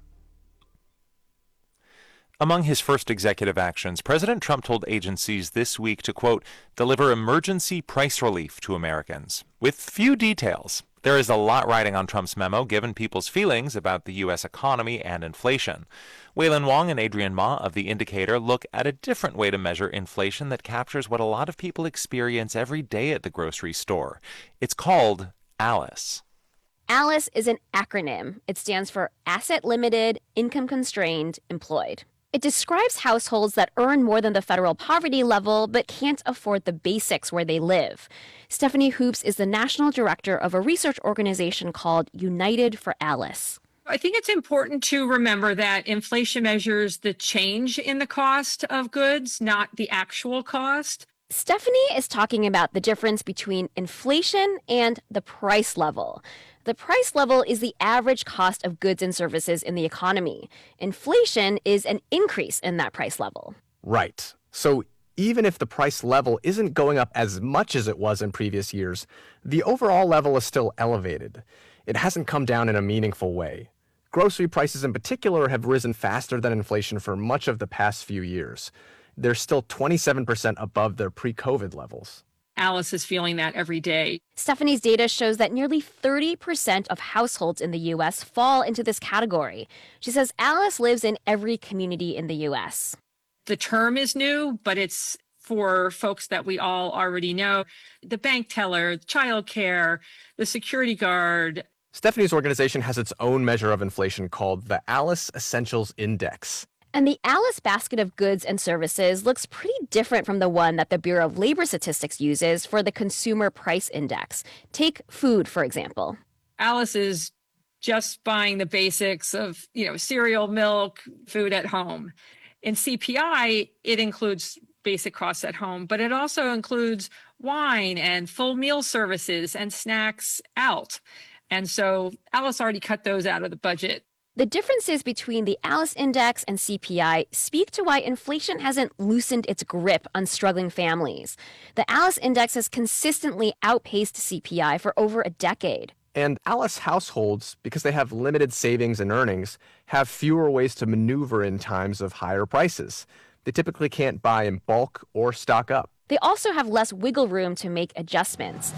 Among his first executive actions, President Trump told agencies this week to, quote, deliver emergency price relief to Americans. With few details, there is a lot riding on Trump's memo given people's feelings about the U S economy and inflation. Waylon Wong and Adrian Ma of The Indicator look at a different way to measure inflation that captures what a lot of people experience every day at the grocery store. It's called ALICE. ALICE is an acronym. It stands for Asset Limited, Income Constrained, Employed. It describes households that earn more than the federal poverty level but can't afford the basics where they live. Stephanie Hoops is the national director of a research organization called United for ALICE. I think it's important to remember that inflation measures the change in the cost of goods, not the actual cost. Stephanie is talking about the difference between inflation and the price level. The price level is the average cost of goods and services in the economy. Inflation is an increase in that price level. Right. So even if the price level isn't going up as much as it was in previous years, the overall level is still elevated. It hasn't come down in a meaningful way. Grocery prices in particular have risen faster than inflation for much of the past few years. They're still twenty-seven percent above their pre-COVID levels. Alice is feeling that every day. Stephanie's data shows that nearly thirty percent of households in the U S fall into this category. She says Alice lives in every community in the U S. The term is new, but it's for folks that we all already know. The bank teller, childcare, the security guard. Stephanie's organization has its own measure of inflation called the Alice Essentials Index. And the Alice basket of goods and services looks pretty different from the one that the Bureau of Labor Statistics uses for the Consumer Price Index. Take food, for example. Alice is just buying the basics of, you know, cereal, milk, food at home. In C P I, it includes basic costs at home, but it also includes wine and full meal services and snacks out. And so Alice already cut those out of the budget. The differences between the Alice Index and C P I speak to why inflation hasn't loosened its grip on struggling families. The Alice Index has consistently outpaced C P I for over a decade. And Alice households, because they have limited savings and earnings, have fewer ways to maneuver in times of higher prices. They typically can't buy in bulk or stock up. They also have less wiggle room to make adjustments.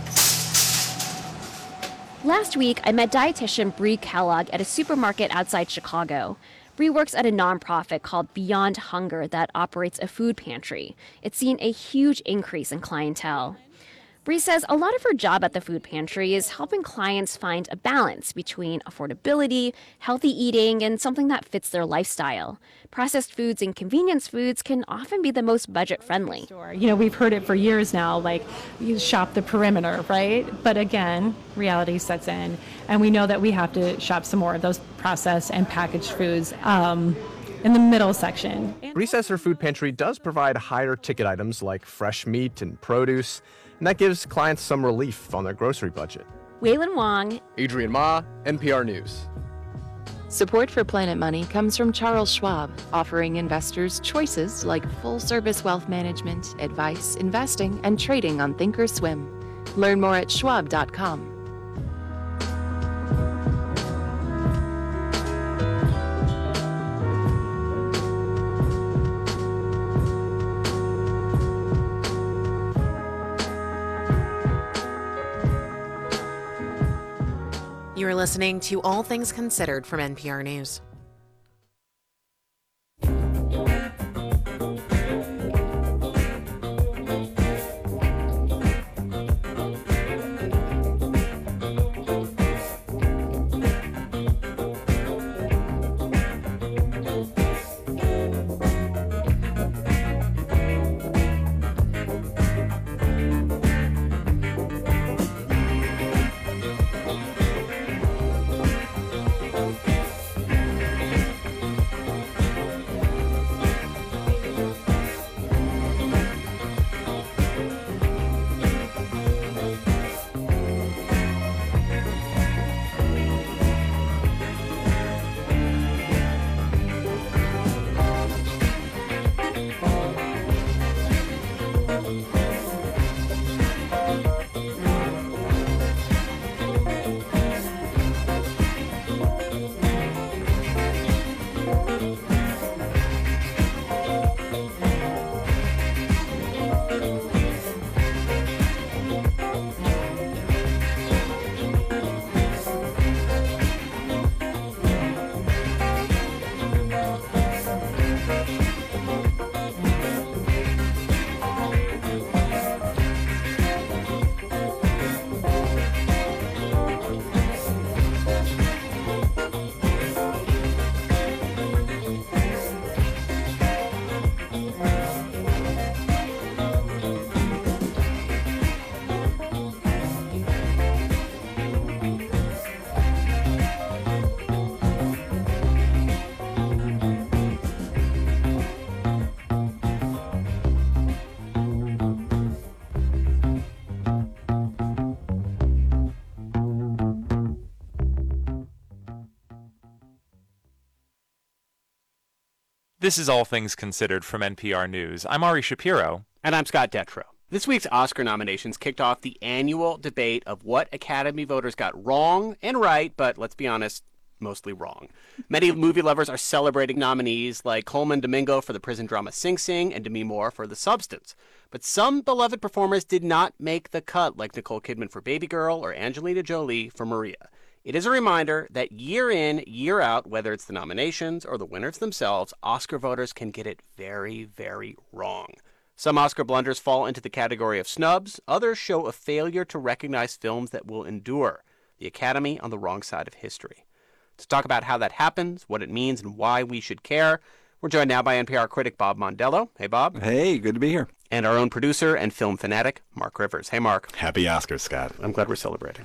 Last week, I met dietitian Bree Kellogg at a supermarket outside Chicago. Bree works at a nonprofit called Beyond Hunger that operates a food pantry. It's seen a huge increase in clientele. Bree says a lot of her job at the food pantry is helping clients find a balance between affordability, healthy eating, and something that fits their lifestyle. Processed foods and convenience foods can often be the most budget-friendly. You know, we've heard it for years now, like, you shop the perimeter, right? But again, reality sets in, and we know that we have to shop some more of those processed and packaged foods um, in the middle section. Bree says her food pantry does provide higher ticket items like fresh meat and produce, and that gives clients some relief on their grocery budget. Waylon Wong, Adrian Ma, N P R News. Support for Planet Money comes from Charles Schwab, offering investors choices like full-service wealth management, advice, investing, and trading on Thinkorswim. Learn more at schwab dot com. You're listening to All Things Considered from N P R News. This is All Things Considered from N P R News. I'm Ari Shapiro. And I'm Scott Detrow. This week's Oscar nominations kicked off the annual debate of what Academy voters got wrong and right, but let's be honest, mostly wrong. Many movie lovers are celebrating nominees like Colman Domingo for the prison drama Sing Sing and Demi Moore for The Substance. But some beloved performers did not make the cut, like Nicole Kidman for Baby Girl or Angelina Jolie for Maria. It is a reminder that year in, year out, whether it's the nominations or the winners themselves, Oscar voters can get it very, very wrong. Some Oscar blunders fall into the category of snubs. Others show a failure to recognize films that will endure. The Academy on the wrong side of history. To talk about how that happens, what it means, and why we should care, we're joined now by N P R critic Bob Mondello. Hey, Bob. Hey, good to be here. And our own producer and film fanatic, Mark Rivers. Hey, Mark. Happy Oscars, Scott. I'm glad we're celebrating.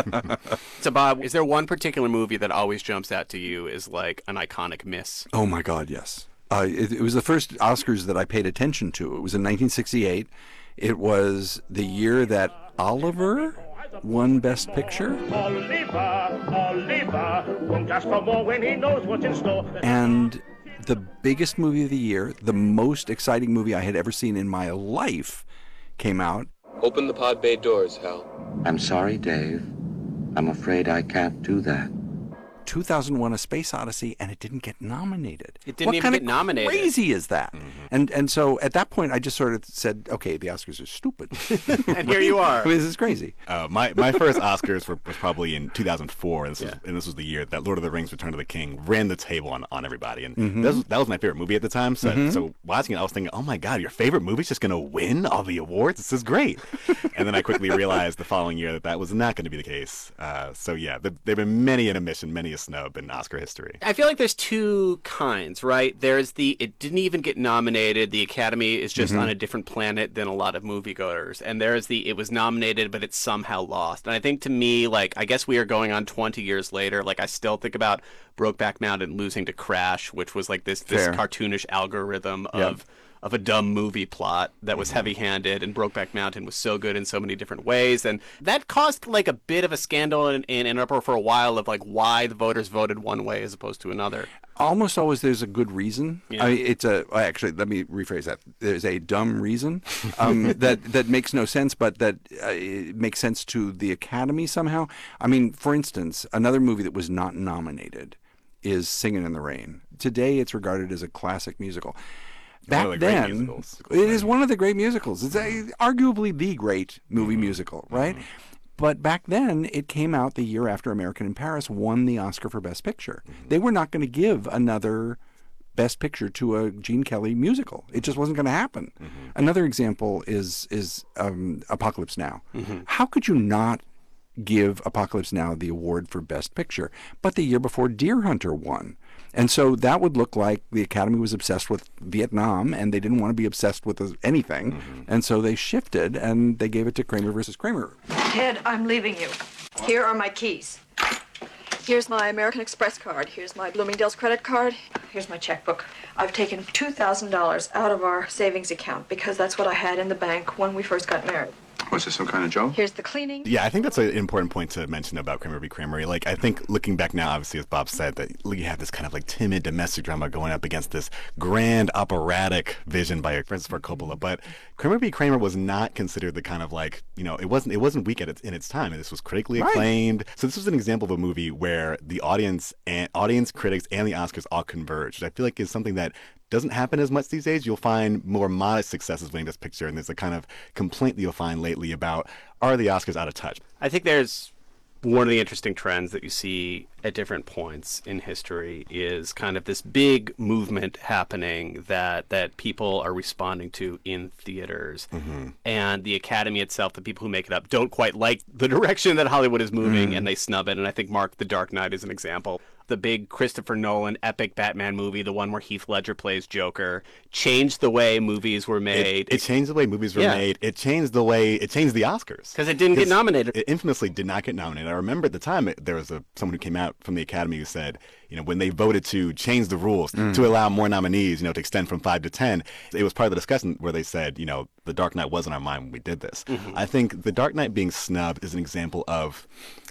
So, Bob, is there one particular movie that always jumps out to you as like an iconic miss? Oh, my God, yes. Uh, it, it was the first Oscars that I paid attention to. It was in nineteen sixty-eight. It was the year that Oliver won Best Picture. Oliver, Oliver, won't ask for more when he knows what's in store. And the biggest movie of the year, the most exciting movie I had ever seen in my life, came out. Open the pod bay doors, Hal. I'm sorry, Dave. I'm afraid I can't do that. two thousand one: A Space Odyssey, and it didn't get nominated. It didn't what even kind get of nominated. Crazy is that? Mm-hmm. And and so at that point, I just sort of said, okay, the Oscars are stupid. And here you are. I mean, this is crazy. Uh, my my first Oscars were, was probably in two thousand four, and this, yeah. was, and this was the year that Lord of the Rings: Return of the King ran the table on, on everybody, and mm-hmm. that, was, that was my favorite movie at the time. So mm-hmm. so watching it, I was thinking, oh my God, your favorite movie's just going to win all the awards? This is great. And then I quickly realized the following year that that was not going to be the case. Uh, so yeah, there have been many an omission, many a snub in Oscar history. I feel like there's two kinds, right? There's the it didn't even get nominated. The Academy is just mm-hmm. on a different planet than a lot of moviegoers. And there's the it was nominated, but it's somehow lost. And I think to me, like, I guess we are going on twenty years later. Like, I still think about Brokeback Mountain losing to Crash, which was like this this Fair. cartoonish algorithm of Yep. of a dumb movie plot that was heavy-handed, and Brokeback Mountain was so good in so many different ways. And that caused like a bit of a scandal in, in Ann Arbor for a while of like why the voters voted one way as opposed to another. Almost always there's a good reason. Yeah. I mean, it's a actually let me rephrase that. There's a dumb reason um, that that makes no sense, but that uh, it makes sense to the Academy somehow. I mean, for instance, another movie that was not nominated is Singin' in the Rain. Today, it's regarded as a classic musical. Back one of the then, great musicals. it is one of the great musicals. It's a, arguably the great movie mm-hmm. musical, right? Mm-hmm. But back then, it came out the year after American in Paris won the Oscar for Best Picture. Mm-hmm. They were not going to give another Best Picture to a Gene Kelly musical. It just wasn't going to happen. Mm-hmm. Another example is is um, Apocalypse Now. Mm-hmm. How could you not give Apocalypse Now the award for Best Picture? But the year before, Deer Hunter won. And so that would look like the Academy was obsessed with Vietnam, and they didn't want to be obsessed with anything. Mm-hmm. And so they shifted, and they gave it to Kramer versus Kramer. Ted, I'm leaving you. Here are my keys. Here's my American Express card. Here's my Bloomingdale's credit card. Here's my checkbook. I've taken two thousand dollars out of our savings account because that's what I had in the bank when we first got married. Was this some kind of joke? Here's the cleaning. Yeah, I think that's an important point to mention about Kramer v. Kramer. Like, I think looking back now, obviously, as Bob said, that you have this kind of like timid domestic drama going up against this grand operatic vision by Francis Ford Coppola. But Kramer v. Kramer was not considered the kind of like, you know, it wasn't it wasn't weak at its, in its time. And this was critically acclaimed. Right. So this was an example of a movie where the audience and audience, critics, and the Oscars all converged, which I feel like is something that doesn't happen as much these days. You'll find more modest successes winning Best Picture, and there's a kind of complaint that you'll find lately about, are the Oscars out of touch? I think there's one of the interesting trends that you see at different points in history is kind of this big movement happening that that people are responding to in theaters. Mm-hmm. And the Academy itself, the people who make it up, don't quite like the direction that Hollywood is moving, mm. and they snub it. And I think, Mark, The Dark Knight is an example. The big Christopher Nolan epic Batman movie, the one where Heath Ledger plays Joker, changed the way movies were made. It, it changed the way movies were yeah. made. It changed the way, it changed the Oscars. Because it didn't get nominated. It infamously did not get nominated. I remember at the time, it, there was a someone who came out from the Academy who said, you know, when they voted to change the rules mm. to allow more nominees, you know, to extend from five to ten, it was part of the discussion where they said, you know, The Dark Knight was on our mind when we did this. Mm-hmm. I think The Dark Knight being snubbed is an example of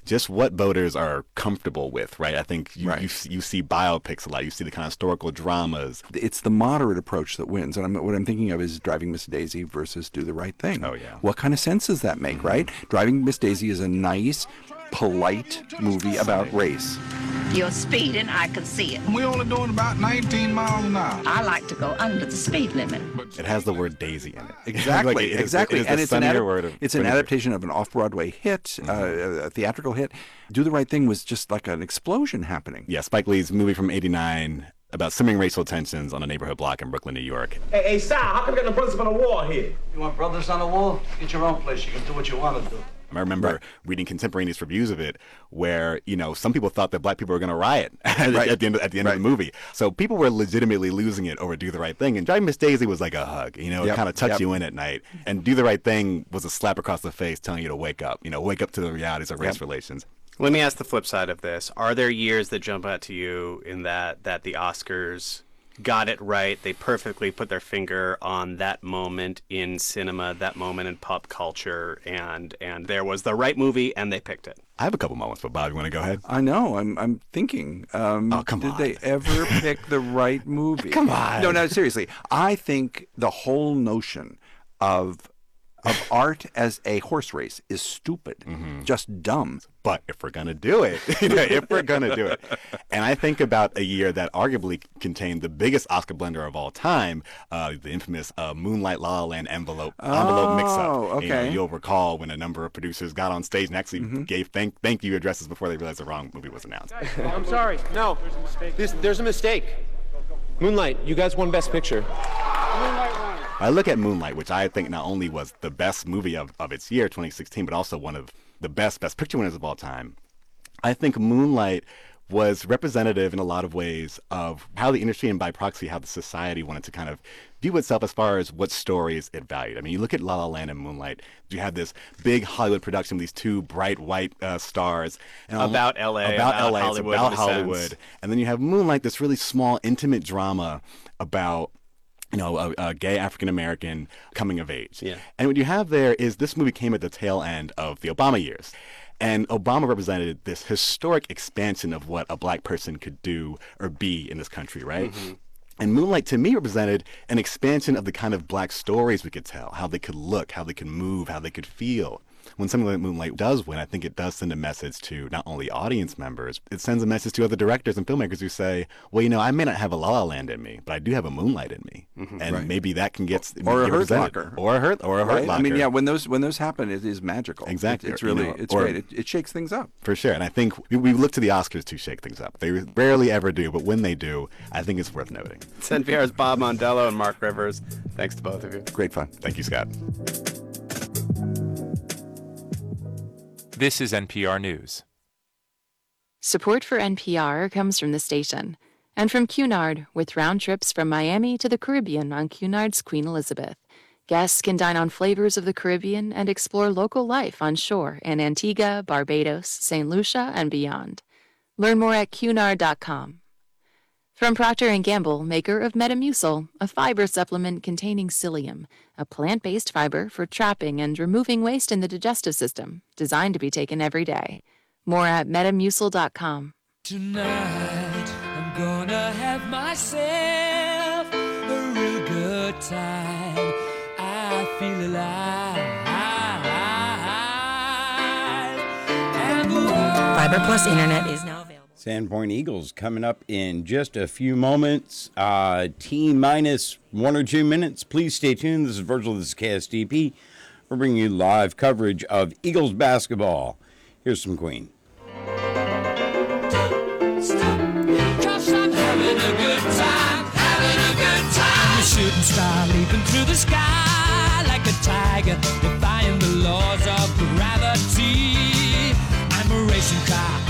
just what voters are comfortable with, right? I think you, Right. you, you see biopics a lot. You see the kind of historical dramas. It's the moderate approach that wins. And I'm, what I'm thinking of is Driving Miss Daisy versus Do the Right Thing. Oh, yeah. What kind of sense does that make, right? Driving Miss Daisy is a nice, polite movie about race. You're speeding, I can see it. We're only doing about nineteen miles an hour. I like to go under the speed limit. It has the word Daisy in it. Exactly, Like, it is- exactly. it is and the it's an, sunnier adap- word of it's an twenty-three. adaptation of an off-Broadway hit, uh, a theatrical hit. Do the Right Thing was just like an explosion happening. Yeah, Spike Lee's movie from eighty-nine about simmering racial tensions on a neighborhood block in Brooklyn, New York. Hey, hey, Sal, how come you got no brothers on the wall here? You want brothers on the wall? Get your own place. You can do what you want to do. I remember right. reading contemporaneous reviews of it where, you know, some people thought that black people were going to riot at, right. at the end, of, at the end right. of the movie. So people were legitimately losing it over Do the Right Thing. And Driving Miss Daisy was like a hug, you know, yep. it kind of touched yep. you in at night. And Do the Right Thing was a slap across the face telling you to wake up, you know, wake up to the realities of race yep. relations. Let me ask the flip side of this. Are there years that jump out to you in that that the Oscars got it right? They perfectly put their finger on that moment in cinema, that moment in pop culture, and and there was the right movie, and they picked it. I have a couple moments, but Bob, you want to go ahead? I know. I'm I'm thinking. Um, oh, come did on. Did they ever pick the right movie? Come on. No, no, seriously. I think the whole notion of of art as a horse race is stupid, mm-hmm. just dumb. But if we're going to do it, you know, if we're going to do it. And I think about a year that arguably contained the biggest Oscar blunder of all time, uh, the infamous uh, Moonlight La La Land envelope envelope oh, mix-up. Okay. You know, you'll recall when a number of producers got on stage and actually mm-hmm. gave thank thank you addresses before they realized the wrong movie was announced. I'm sorry. No. There's a mistake. This, there's a mistake. Moonlight, you guys won Best Picture. Moonlight won. I look at Moonlight, which I think not only was the best movie of, of its year, twenty sixteen, but also one of the best Best Picture winners of all time. I think Moonlight was representative in a lot of ways of how the industry and by proxy how the society wanted to kind of view itself as far as what stories it valued. I mean, you look at La La Land and Moonlight, you have this big Hollywood production with these two bright white uh, stars. And about L A. About, about L A, Hollywood. It's about Hollywood. And then you have Moonlight, this really small, intimate drama about you know, a, a gay African-American coming of age. Yeah. And what you have there is this movie came at the tail end of the Obama years. And Obama represented this historic expansion of what a black person could do or be in this country, right? Mm-hmm. And Moonlight, to me, represented an expansion of the kind of black stories we could tell, how they could look, how they could move, how they could feel. When something like Moonlight does win, I think it does send a message to not only audience members, it sends a message to other directors and filmmakers who say, well, you know, I may not have a La La Land in me, but I do have a Moonlight in me. Mm-hmm, and right. maybe that can get or, or get a Hurt Locker. Or a Hurt, or a right? Hurt Locker. I mean, yeah, when those when those happen, it is magical. Exactly. It, it's really, you know, it's or, great. It, it shakes things up. For sure. And I think we, we look to the Oscars to shake things up. They rarely ever do, but when they do, I think it's worth noting. It's N P R's Bob Mondello and Mark Rivers. Thanks to both of you. Great fun. Thank you, Scott. This is N P R News. Support for N P R comes from the station and from Cunard, with round trips from Miami to the Caribbean on Cunard's Queen Elizabeth. Guests can dine on flavors of the Caribbean and explore local life on shore in Antigua, Barbados, Saint Lucia, and beyond. Learn more at cunard dot com. From Procter and Gamble, maker of Metamucil, a fiber supplement containing psyllium, a plant-based fiber for trapping and removing waste in the digestive system, designed to be taken every day. More at metamucil dot com. Tonight, I'm gonna have myself a real good time. I feel alive. And the world... Fiber Plus Internet is now available. Sandpoint Eagles coming up in just a few moments. Uh, T minus one or two minutes. Please stay tuned. This is Virgil. This is K S D P. We're bringing you live coverage of Eagles basketball. Here's some Queen. Cause I'm having a good time, having a good time. I'm a shooting star leaping through the sky like a tiger, defying the laws of gravity. I'm a racing car